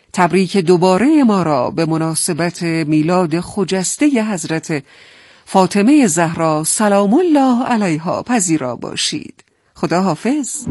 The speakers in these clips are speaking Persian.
تبریک دوباره ما را به مناسبت میلاد خجسته حضرت فاطمه زهرا سلام الله علیها پذیرا باشید. خدا حافظ.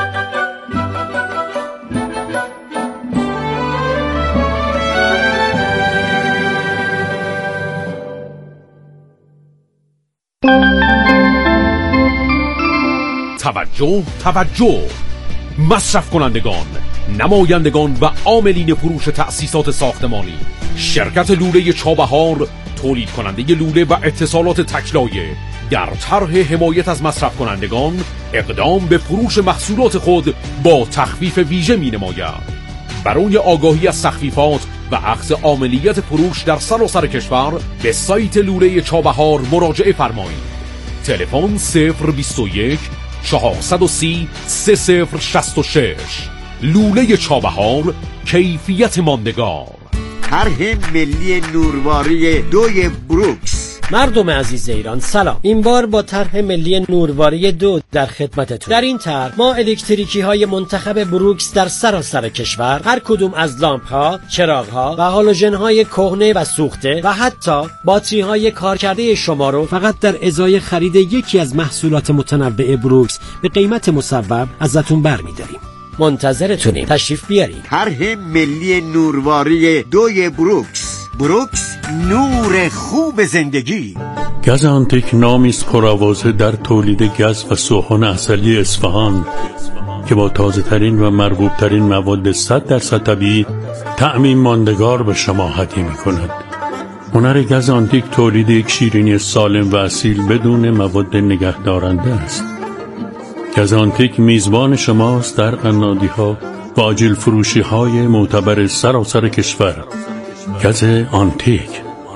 توجه مصرف کنندگان، نمایندگان و عاملین فروش تأسیسات ساختمانی، شرکت لوله چابهار تولید کننده لوله و اتصالات تکلایه در طرح حمایت از مصرف کنندگان اقدام به فروش محصولات خود با تخفیف ویژه می نماید. برای آگاهی از تخفیفات و اخذ عاملیت فروش در سراسر کشور به سایت لوله چابهار مراجعه فرمایید. تلفن 021 430 3066. لوله چابهار، کیفیت ماندگار. طرح ملی نورواری 2 بروکس. مردم عزیز ایران سلام. این بار با طرح ملی نورواری 2 در خدمتتون. در این طرح ما الکتریکی های منتخب بروکس در سراسر کشور، هر کدوم از لامپ ها، چراغ ها و هالوژن های کهنه و سوخته و حتی باتری های کارکرده شما رو فقط در ازای خرید یکی از محصولات متنوع بروکس به قیمت مصوب ازتون برمی‌داریم. منتظرتونیم، تشریف بیارید. طرح ملی نورواری 2 بروکس. بروکس، نور خوب زندگی. گز آنتیک نامی است پرآوازه در تولید گز و سوهان عسلی اصفهان که با تازه ترین و مرغوب ترین مواد 100% طبیعی طعمی ماندگار به شما هدیه می کند. هنر گز آنتیک تولید یک شیرینی سالم و اصیل بدون مواد نگهدارنده است. گز آنتیک میزبان شماست در قنادی ها و آجیل فروشی های معتبر سراسر کشور. گز آنتیک.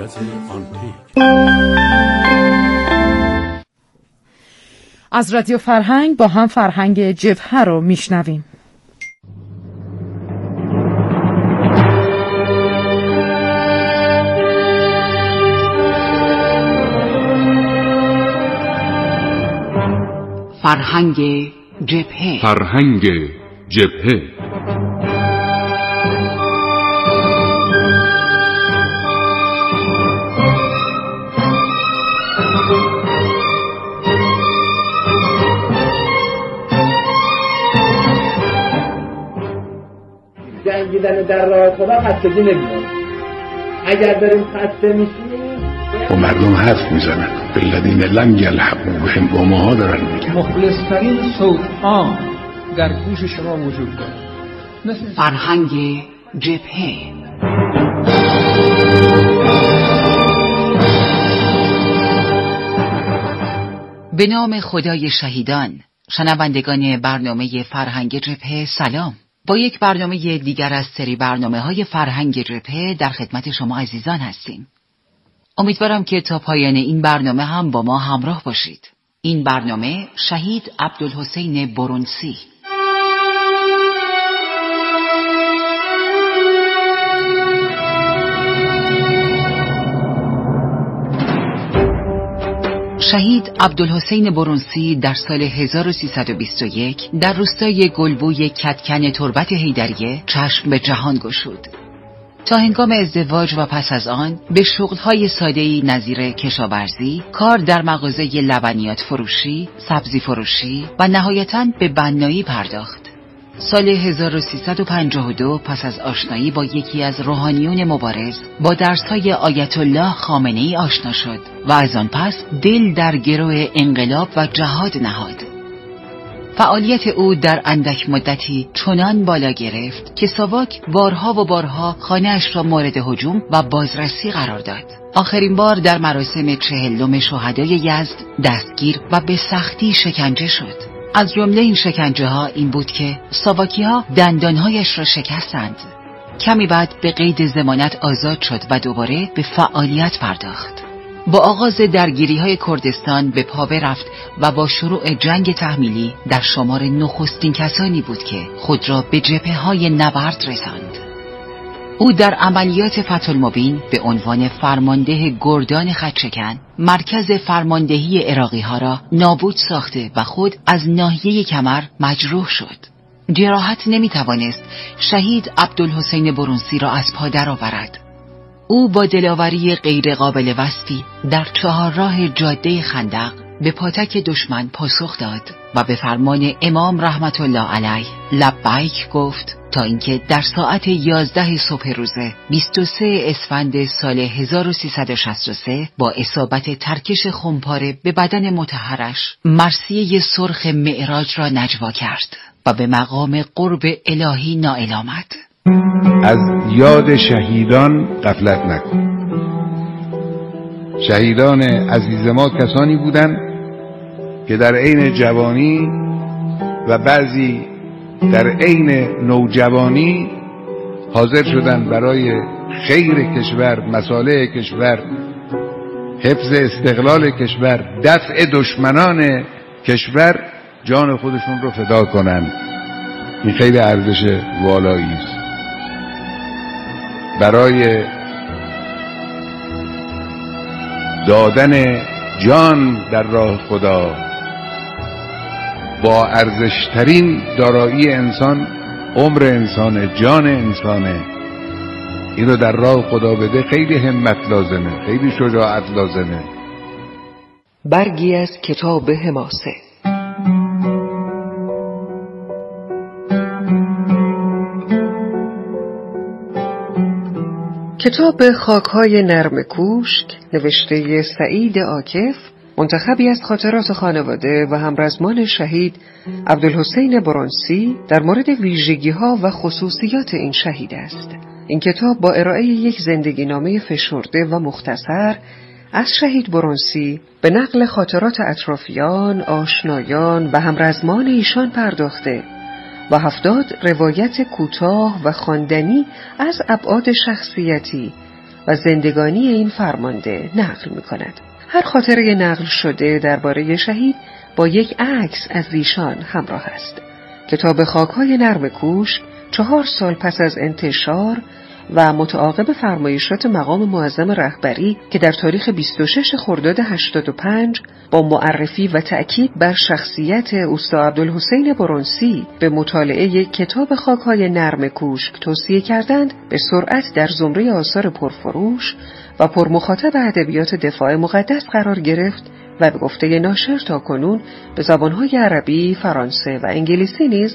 از رادیو فرهنگ با هم فرهنگ جبهه رو میشنویم. فرهنگ جبهه. فرهنگ جبهه. جنگیدن در راه خدا خستگی نمی‌کنه. اگر داریم خسته میشیم و مردم حرف میزنن بالذین لم یلحقوا بهم، با ماها دارن میگن. مخلص‌ترین صوت‌ها در گوش شما وجود داره. فرهنگ جبهه. به نام خدای شهیدان. شنوندگان برنامه فرهنگ جبهه سلام. با یک برنامه دیگر از سری برنامه‌های فرهنگ جبهه در خدمت شما عزیزان هستیم. امیدوارم که تا پایان این برنامه هم با ما همراه باشید. این برنامه شهید عبدالحسین برونسی. شهید عبدالحسین برونسی در سال 1321 در روستای گلبوی کدکن تربت حیدریه چشم به جهان گشود. تا هنگام ازدواج و پس از آن به شغل‌های ساده‌ای نظیر کشاورزی، کار در مغازه لبنیات فروشی، سبزی فروشی و نهایتاً به بنایی پرداخت. سال 1352 پس از آشنایی با یکی از روحانیون مبارز با درس‌های آیت الله خامنه‌ای آشنا شد و از آن پس دل در گرو انقلاب و جهاد نهاد. فعالیت او در اندک مدتی چنان بالا گرفت که ساواک بارها و بارها خانه‌اش را مورد هجوم و بازرسی قرار داد. آخرین بار در مراسم 40 شهدای یزد دستگیر و به سختی شکنجه شد. از جمله این شکنجه ها این بود که ساواکی ها دندانهایش را شکستند. کمی بعد به قید ضمانت آزاد شد و دوباره به فعالیت پرداخت. با آغاز درگیری های کردستان به پا رفت و با شروع جنگ تحمیلی در شمار نخستین کسانی بود که خود را به جبهه های نبرد رساند. او در عملیات فتح المبین به عنوان فرمانده گردان خدشکن مرکز فرماندهی عراقی ها را نابود ساخته و خود از ناحیه کمر مجروح شد. جراحت نمیتوانست شهید عبدالحسین برونسی را از پا درآورد. او با دلاوری غیر قابل وصفی در چهارراه جاده خندق به پاتک دشمن پاسخ داد و به فرمان امام رحمت الله علیه لبیک گفت تا اینکه در ساعت 11 صبح روز 23 اسفند سال 1363 با اصابت ترکش خمپاره به بدن مطهرش مرثیه سرخ معراج را نجوا کرد و به مقام قرب الهی نائل آمد. از یاد شهیدان غفلت نکن. شهیدان عزیز ما کسانی بودند که در عین جوانی و بعضی در عین نوجوانی حاضر شدند برای خیر کشور، مصالح کشور، حفظ استقلال کشور، دفع دشمنان کشور جان خودشون رو فدا کنند. این خیلی ارزش والایی است. برای دادن جان در راه خدا با ارزشترین دارایی انسان عمر انسانه، جان انسانه. این رو در راه خدا بده خیلی همت لازمه، خیلی شجاعت لازمه. برگی از کتاب حماسه. کتاب خاک‌های نرم کوشک نوشته سعید عاکف منتخبی از خاطرات خانواده و همرزمان شهید عبدالحسین برونسی در مورد ویژگی‌ها و خصوصیات این شهید است. این کتاب با ارائه یک زندگی نامه فشرده و مختصر از شهید برونسی به نقل خاطرات اطرافیان، آشنایان و همرزمان ایشان پرداخته و 70 روایت کوتاه و خواندنی از ابعاد شخصیتی و زندگانی این فرمانده نقل می‌کند. هر خاطره نقل شده درباره شهید با یک عکس از ایشان همراه است. کتاب خاک‌های نرم کوشک 4 سال پس از انتشار و متعاقب فرمایشات مقام معظم رهبری که در تاریخ 26 خرداد 85 با معرفی و تأکید بر شخصیت اوستا عبدالحسین برونسی به مطالعه کتاب خاک‌های نرم کوشک توصیه کردند، به سرعت در زمره آثار پرفروش و پرمخاطب ادبیات دفاع مقدس قرار گرفت و به گفته ناشر تاکنون به زبان‌های عربی، فرانسه و انگلیسی نیز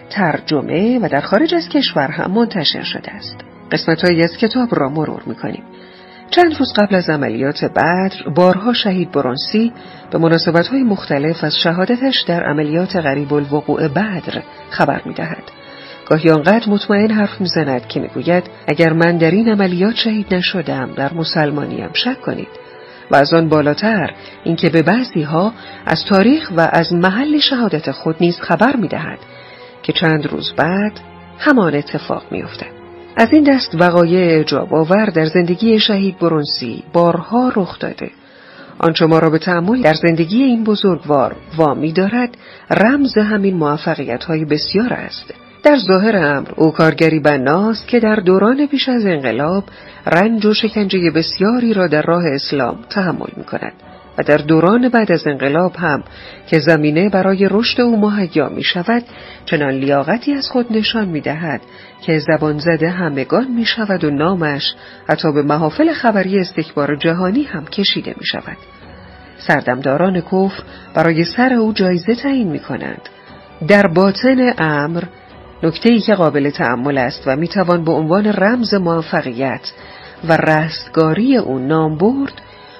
ترجمه و در خارج از کشور هم منتشر شده است. قسمت‌هایی از کتاب را مرور می‌کنیم. چند روز قبل از عملیات بدر بارها شهید برونسی به مناسبت‌های مختلف از شهادتش در عملیات قریب الوقوع بدر خبر می‌دهد. گاهی آنقدر مطمئن حرف می‌زند که می‌گوید اگر من در این عملیات شهید نشدم در مسلمانیم شک کنید، و از آن بالاتر اینکه به بعضی‌ها از تاریخ و از محل شهادت خود نیز خبر می‌دهد که چند روز بعد همان اتفاق می‌افتد. از این دست وقایع اعجاب آور در زندگی شهید برونسی بارها رخ داده. آنچه ما را به تأمل در زندگی این بزرگوار وامی دارد رمز همین موفقیت‌های بسیار است. در ظاهر امر او کارگری بناست که در دوران پیش از انقلاب رنج و شکنجه بسیاری را در راه اسلام تحمل می‌کند و در دوران بعد از انقلاب هم که زمینه برای رشد او مهیا می‌شود چنان لیاقتی از خود نشان می‌دهد که زبان زده همگان می‌شود و نامش حتی به محافل خبری استکبار جهانی هم کشیده می‌شود. سردمداران کفر برای سر او جایزه تعیین می‌کنند. در باطن امر نکته‌ای که قابل تأمل است و می‌توان به عنوان رمز موفقیت و رستگاری او نام برد،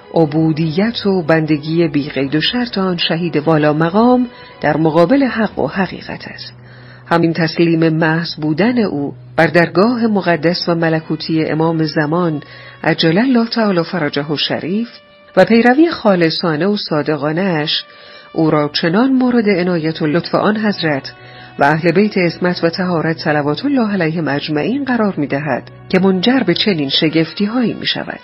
عبودیت و بندگی بی قید و شرط آن شهید والا مقام در مقابل حق و حقیقت است. همین تسلیم محض بودن او بر درگاه مقدس و ملکوتی امام زمان عجل الله تعالی فرجه الشریف و پیروی خالصانه و صادقانه اش او را چنان مورد عنایت و لطف آن حضرت و اهل بیت عصمت و طهارت صلوات الله علیهم اجمعین قرار می دهد که منجر به چنین شگفتی هایی می شود.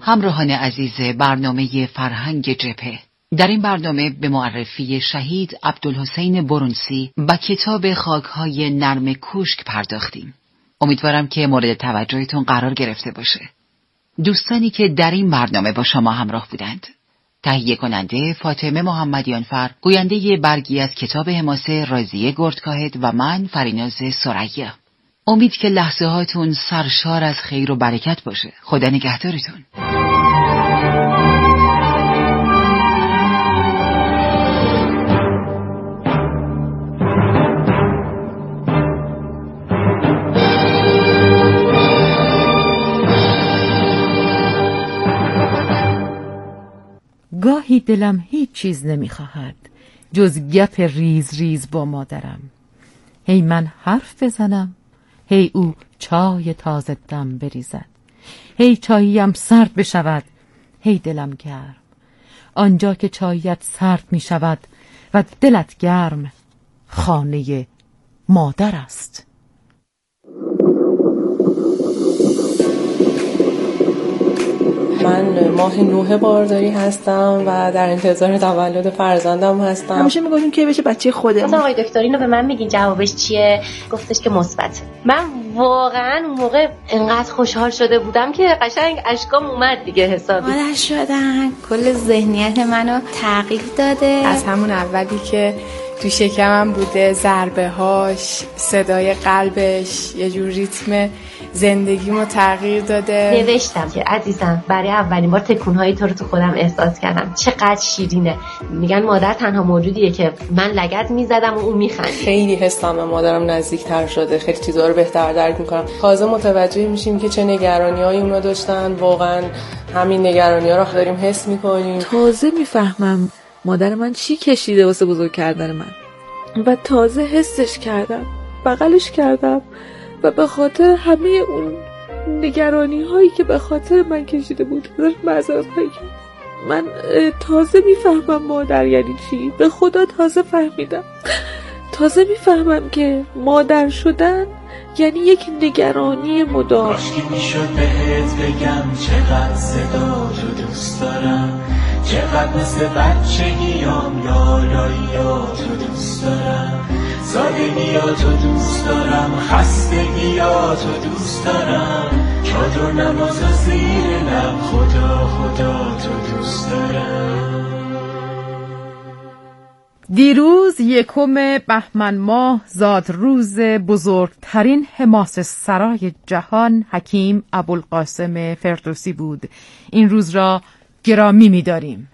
همراهان عزیز برنامه فرهنگ جبهه، در این برنامه به معرفی شهید عبدالحسین برونسی و کتاب خاک‌های نرم کوشک پرداختیم. امیدوارم که مورد توجهتون قرار گرفته باشه. دوستانی که در این برنامه با شما همراه بودند: تهیه کننده فاطمه محمدیانفر، گوینده برگی از کتاب حماسه رازیه گردکاهد و من فریناز ثریا. امید که لحظه هاتون سرشار از خیر و برکت باشه. خدا نگهدارتون. گاهی دلم هیچ چیز نمیخواهد جز گپ ریز ریز با مادرم. هی من حرف بزنم، هی او چای تازه دم بریزد، هی چاییم سرد بشود، هی دلم گرم. آنجا که چایت سرد می شود و دلت گرم، خانه مادر است. من ماه 9 بارداری هستم و در انتظار تولد فرزندم هستم. همیشه میگفتیم که بشه بچه خودمون. آقای دکتر اینو به من میگین جوابش چیه؟ گفتش که مثبت. من واقعا اون موقع انقدر خوشحال شده بودم که قشنگ اشکام اومد دیگه حسابی. مادر شدن کل ذهنیت منو تغییر داده. از همون اولی که تو شکمم بوده، ضربه هاش، صدای قلبش، یه جور ریتم زندگیمو تغییر داده. نوشتم که عزیزم برای اولین بار تکونهای تو رو تو خودم احساس کردم. چقدر شیرینه. میگن مادر تنها موجودیه که من لگد میزدم و اون میخندید. خیلی حسم به مادرم نزدیکتر شده، خیلی چیزا رو بهتر درک میکنم. تازه متوجه میشیم که چه نگرانی‌هایی اونا داشتن. واقعا همین نگرانی‌ها رو داریم حس میکنیم. تازه میفهمم مادر من چی کشیده واسه بزرگ کردن من و تازه حسش کردم، بغلش کردم و به خاطر همه اون نگرانی هایی که به خاطر من کشیده بود ازش معذرت خواهی کردم. من تازه میفهمم مادر یعنی چی. به خدا تازه فهمیدم. تازه میفهمم که مادر شدن یعنی یک نگرانی مدام. کاشکی میشد بهت بگم چقدر صدا تو دوست دارم، چقدر مثل بچگیام لالاییاتو دوست دارم، سادگیاتو دوست دارم، خستگیاتو دوست دارم، چادر نماز و زیر لب خدا خدا تو دوست دارم. دیروز 1 بهمن ماه زاد روز بزرگترین حماسه سرای جهان حکیم ابوالقاسم فردوسی بود. این روز را گرامی می‌داریم.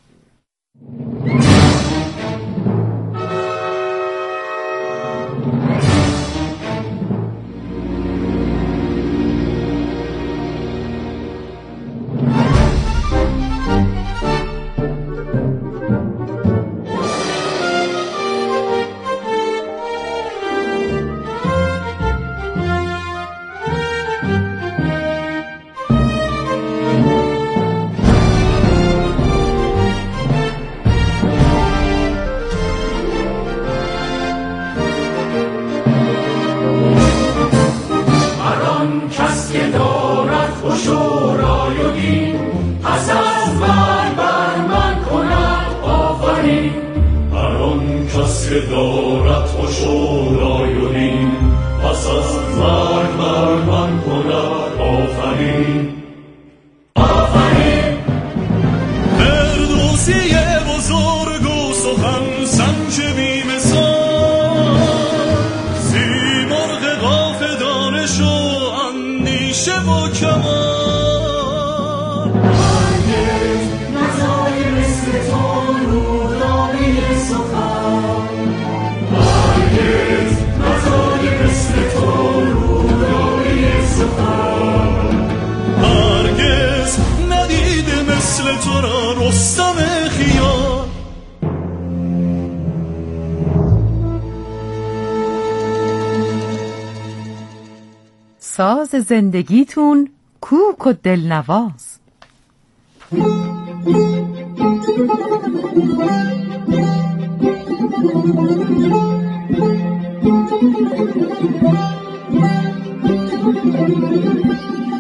ساز زندگیتون کوک و دلنواز.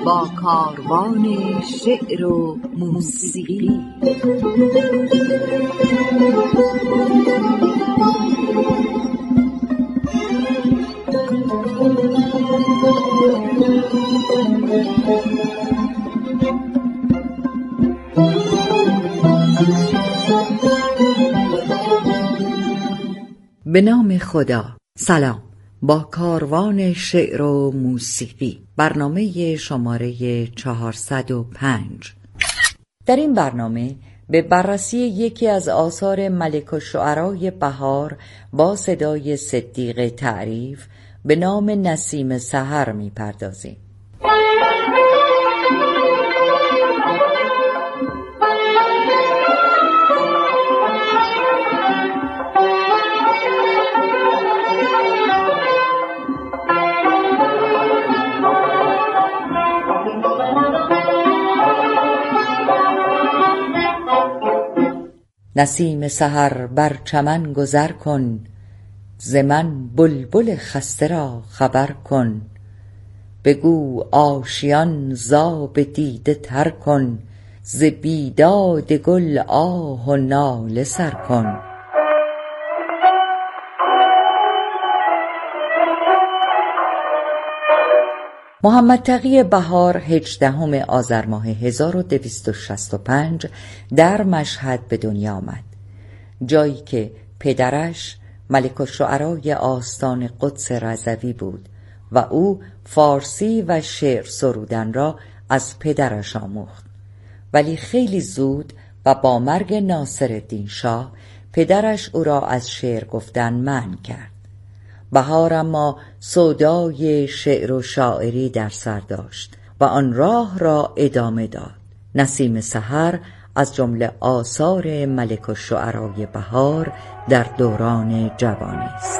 با کاروان شعر و موسیقی. به نام خدا. سلام. با کاروان شعر و موسیقی، برنامه شماره 405. در این برنامه به بررسی یکی از آثار ملک الشعرای بهار با صدای صدیق تعریف به نام نسیم سحر می‌پردازیم. نسیم سحر بر چمن گذر کن، ز من بلبل خسته را خبر کن. بگو آشیان زاب دیده تر کن، ز بیداد گل آه و ناله سر کن. محمد تقی بهار 18 آذر ماه 1265 در مشهد به دنیا آمد، جایی که پدرش ملک الشعرای آستان قدس رضوی بود و او فارسی و شعر سرودن را از پدرش آموخت. ولی خیلی زود و با مرگ ناصرالدین شاه پدرش او را از شعر گفتن منع کرد. بهار اما سودای شعر و شاعری در سر داشت و آن راه را ادامه داد. نسیم سحر از جمله آثار ملک الشعرای بهار در دوران جوانی است.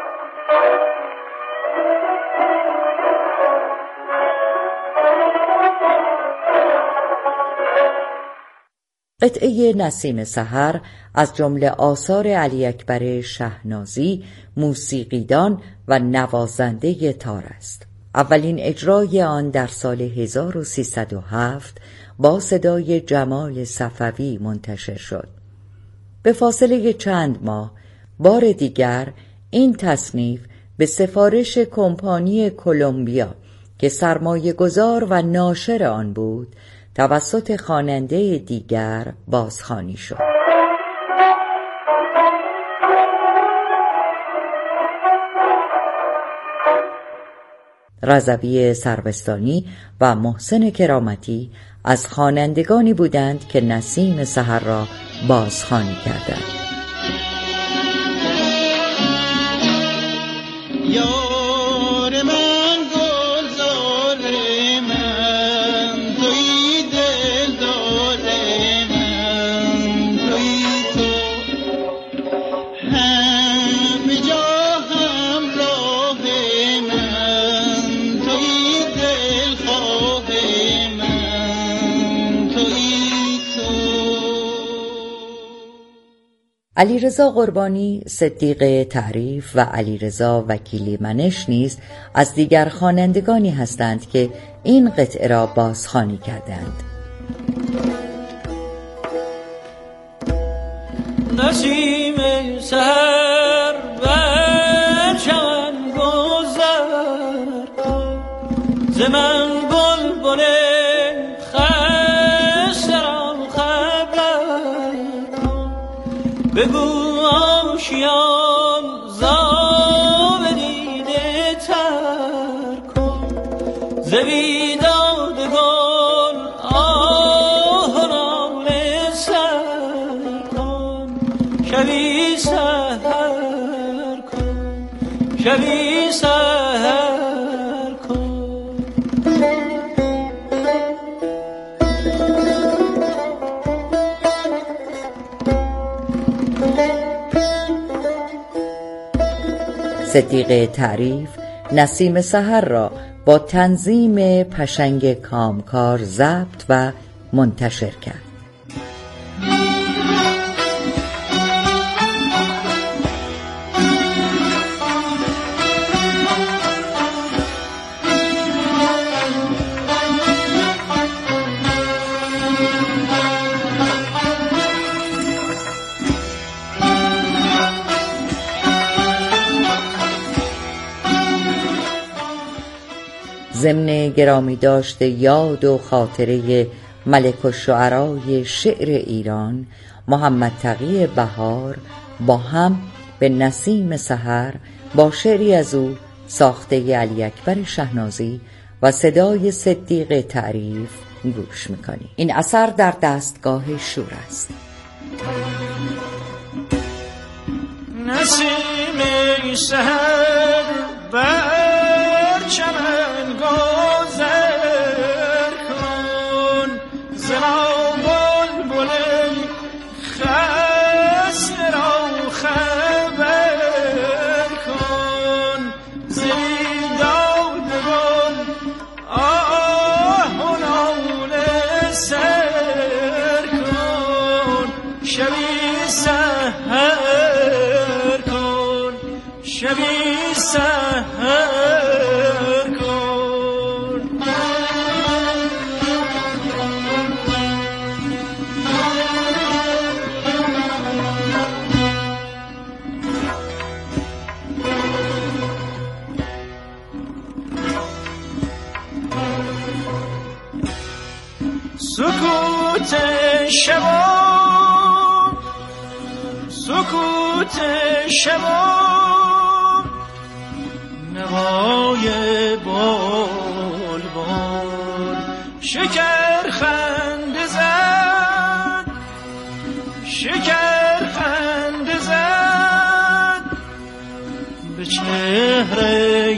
قطعه نسیم سحر از جمله آثار علی اکبر شهنازی، موسیقیدان و نوازنده تار است. اولین اجرای آن در سال 1307 با صدای جمال صفوی منتشر شد. به فاصله چند ماه بار دیگر این تصنیف به سفارش کمپانی کلمبیا که سرمایه گذار و ناشر آن بود توسط خواننده دیگر بازخوانی شد. رضوی سروستانی و محسن کرامتی از خوانندگانی بودند که نسیم سحر را بازخوانی کردند. علیرضا قربانی، صدیق تعریف و علیرضا وکیلی منش نیز از دیگر خوانندگانی هستند که این قطعه را بازخوانی کردند. نسیم سحر بر چمن گذر کن، ز من بلبل خسته را خبر کن. بگو آشیان زاب دیده تر کن، ز بیداد گل آه و ناله سر کن. شبی سحر کن، شبی سحر کن. صدیق تعریف نسیم سحر را با تنظیم پشنگ کامکار ضبط و منتشر کرد. ضمن گرامی داشته یاد و خاطره ملک الشعرای شعر ایران محمد تقی بهار با هم به نسیم سحر با شعری از او ساخته علی اکبر شهنازی و صدای صدیق تعریف گوش میکنی. این اثر در دستگاه شور است. نسیم سحر بر چمن گذر کن، زنا بلبل خسته را خبر کن، زیر داد گل آه و ناله سر کن، شبی سحر کن، شبی سحر کن. سکوت شبا، سکوت شبا، نوای بلبل شکر خنده زد، شکر خنده زد به چهره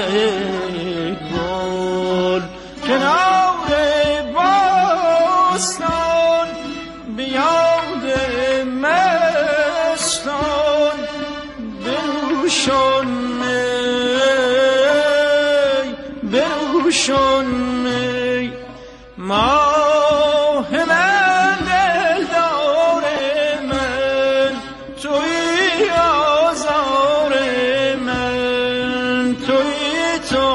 گل، کنار باستان به یاد مستان، بروشان بروشان می ماه من، دلدار من توی آزار من، توی تو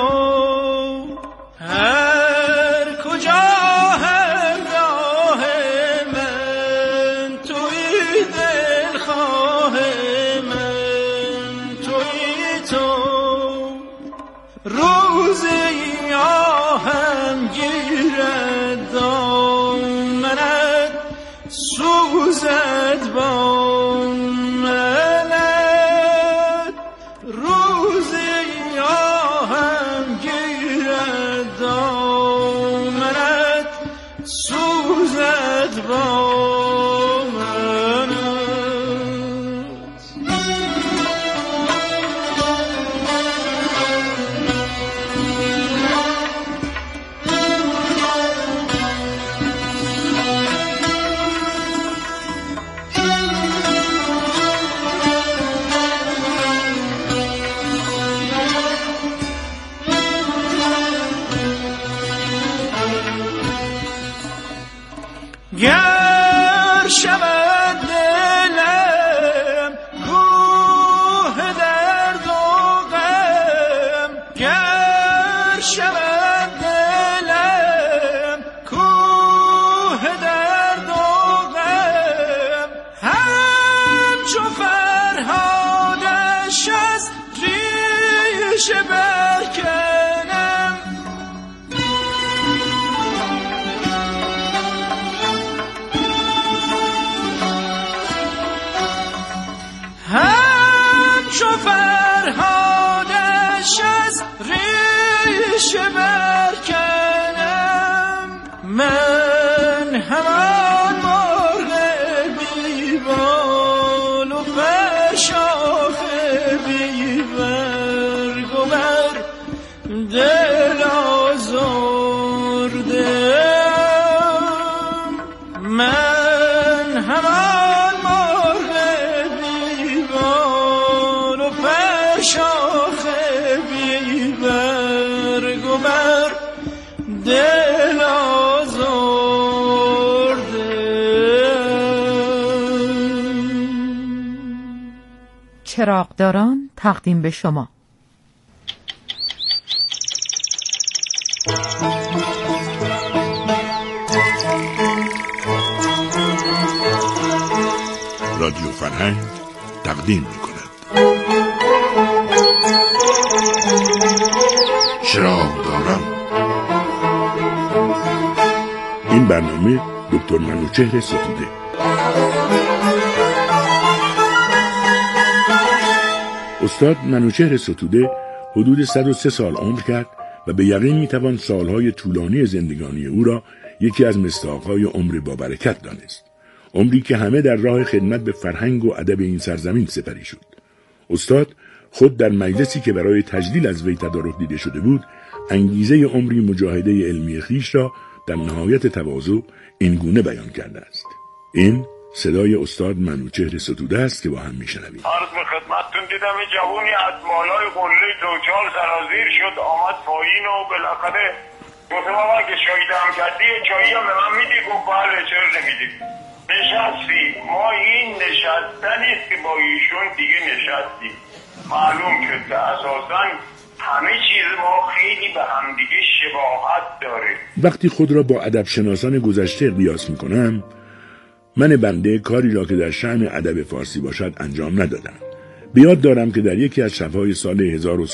هر کجا هر راه من، توی دلخواه من، توی تو روزی آهم گیرد دامنت، سوزد با منت، روزی آهم گیرد دامنت، سوزد با گر شود دلم کوه درد و غم، گر شود دلم کوه درد و غم، همچو فرهادش از ریشه برکنم، همچو فرهادش از ریشه برکنم، من همان مرغ بی بال و پر، شاخ بی برگ و بر، دل آزردم، من همان مرغ بی بال و پر، شاخ بی برگ و بر، دل آزردم. چراغداران تقدیم به شما. رادیو فرهنگ تقدیم می‌کند چراغداران. برنامه دکتر منوچهر ستوده. استاد منوچهر ستوده حدود 103 سال عمر کرد و به یقین میتوان سالهای طولانی زندگانی او را یکی از مصداقهای عمر با برکت دانست. عمری که همه در راه خدمت به فرهنگ و ادب این سرزمین سپری شد. استاد خود در مجلسی که برای تجلیل از وی تدارک دیده شده بود، انگیزه عمری مجاهده علمی خویش را در نهایت تواضع این گونه بیان کرده است. این صدای استاد منوچهر ستوده است که با هم میشنویم. عرض به خدمتتون دیدم این جوونی از بالای قله دوچال سرازیر شد، آمد پایین و بالاخره گفتم آقا که چایی دم کردی چایی هم به من میدی؟ گفت بله چرا نمیدی؟ نشستی. ما این نشستنیست که با ایشون دیگه نشستی. معلوم شد که اساساً همه چیز ما خیلی به همدیگه شباهت داره. وقتی خود را با ادب شناسان گذشته قیاس میکنم، من بنده کاری را که در شأن ادب فارسی باشد انجام ندادم. بیاد دارم که در یکی از شب‌های سال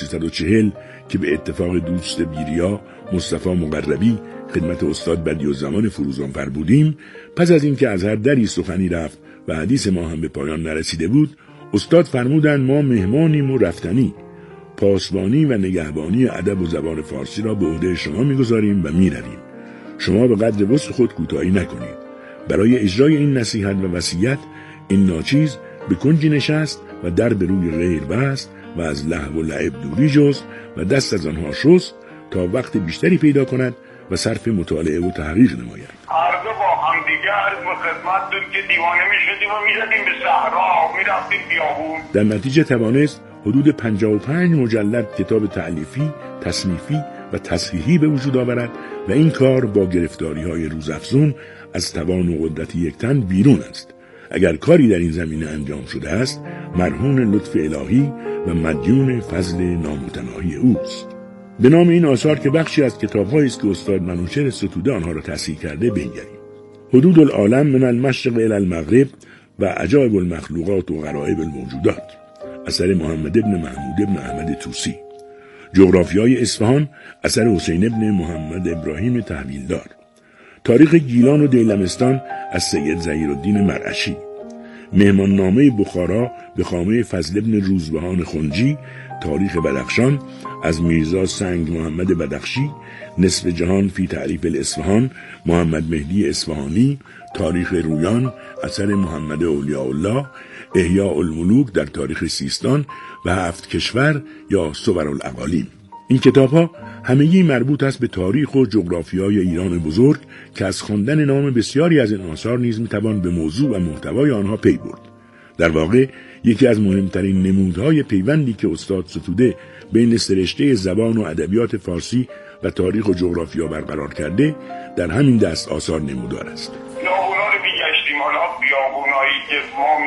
1340 که به اتفاق دوست بیریا مصطفی مقربی خدمت استاد بدیعالزمان فروزانفر بودیم، پس از اینکه از هر دری سخنی رفت و حدیث ما هم به پایان نرسیده بود، استاد فرمودند ما مهمانیم و رفتنی. پاسبانی و نگهبانی ادب و زبان فارسی را به عهده شما می‌گذاریم و می‌رویم. شما به قدر وسع خود کوتاهی نکنید. برای اجرای این نصیحت و وصیت این ناچیز به کنجی نشست و در به روی غیر بست و از لهو و لعب دوری جست و دست از آنها شست تا وقت بیشتری پیدا کند و صرف مطالعه و تحقیق نماید. هر دو با هم دیگه عرض به خدمتتون که دیوانه میشدیم و میزدیم به صحرا و میرفتیم بیابون. در نتیجه توانست حدود 55 مجلد کتاب تألیفی، تصنیفی و تصحیحی به وجود آورد و این کار با گرفتاری‌های روزافزون از توان و قدرت یک تن بیرون است. اگر کاری در این زمینه انجام شده است، مرهون لطف الهی و مدیون فضل نامتناهی اوست. به نام این آثار که بخشی از کتاب‌هایی است که استاد منوچهر ستوده آنها را تصحیح کرده بنگریم. حدود العالم من المشرق الی المغرب و عجایب المخلوقات و غرایب الموجودات اثر محمد ابن محمود ابن احمد طوسی. جغرافیای اصفهان اثر حسین ابن محمد ابراهیم تحویلدار. تاریخ گیلان و دیلمستان از سید ظهیرالدین مرعشی. مهمان نامه بخارا به خامه فضل ابن روزبهان خنجی. تاریخ بدخشان از میرزا سنگ محمد بدخشی. نصف جهان فی تعریف الاصفهان محمد مهدی اصفهانی. تاریخ رویان اثر محمد اولیاء الله. احیاء الملوک در تاریخ سیستان و 7 کشور یا صور الاقالیم. این کتاب‌ها همگی مربوط است به تاریخ و جغرافیای ایران بزرگ که از خواندن نام بسیاری از این آثار نیز می‌توان به موضوع و محتوای آنها پی برد. در واقع یکی از مهمترین نمودهای پیوندی که استاد ستوده بین سرشته زبان و ادبیات فارسی و تاریخ و جغرافیا برقرار کرده در همین دست آثار نمودار است. بیابونا رو میگشتیم، حالا بیابونایی که ما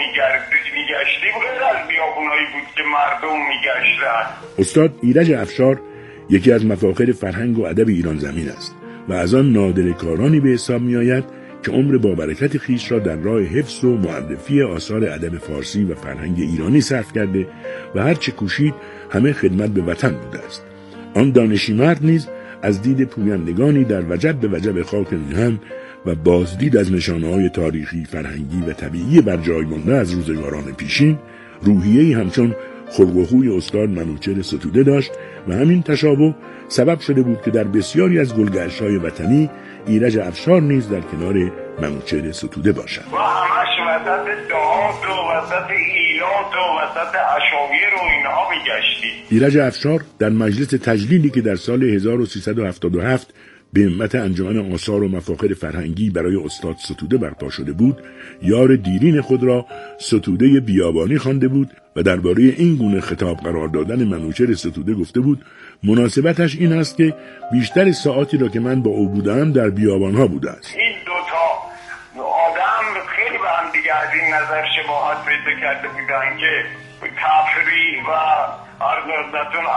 میگشتیم غیر از بیابونایی بود که مردم میگشتن. استاد ایرج افشار یکی از مفاخر فرهنگ و ادب ایران زمین است و از آن نادر کارانی به حساب می آید که عمر با برکت خویش را در راه حفظ و معرفی آثار ادب فارسی و فرهنگ ایرانی صرف کرده و هر چه کوشید همه خدمت به وطن بوده است. آن دانشی مرد نیز از دید پویندگانی در وجب به وجب خاک میهن و بازدید از نشانه‌های تاریخی، فرهنگی و طبیعی بر جای مانده از روزگاران پیشین، روحیه‌ای همچون خلق و خوی استاد منوچهر ستوده داشت و همین تشابه سبب شده بود که در بسیاری از گلگشت‌های وطنی ایرج افشار نیز در کنار منوچهر ستوده باشد. و همش وسط دهات و وسط ایلات و وسط عشایر و اینها میگشتی. ایرج افشار در مجلس تجلیلی که در سال 1377 به همت انجمن آثار و مفاخر فرهنگی برای استاد ستوده برپا شده بود، یار دیرین خود را ستوده بیابانی خوانده بود و درباره این گونه خطاب قرار دادن منوچهر ستوده گفته بود مناسبتش این است که بیشتر ساعاتی را که من با او بودم در بیابانها بوده است. این دوتا آدم خیلی به هم دیگه از این نظر شباهت پیدا کرده بودن که تفریح و عرض